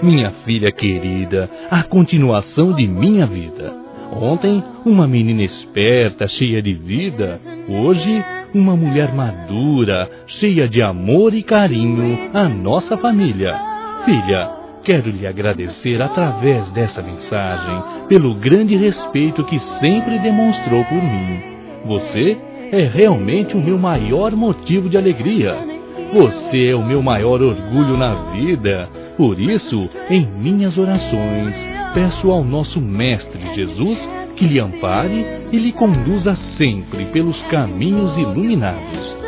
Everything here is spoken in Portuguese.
minha filha querida, a continuação de minha vida. Ontem, uma menina esperta, cheia de vida. Hoje, uma mulher madura, cheia de amor e carinho, a nossa família. Filha, quero lhe agradecer através dessa mensagem pelo grande respeito que sempre demonstrou por mim. Você é realmente o meu maior motivo de alegria. Você é o meu maior orgulho na vida. Por isso, em minhas orações, peço ao nosso Mestre Jesus que lhe ampare e lhe conduza sempre pelos caminhos iluminados.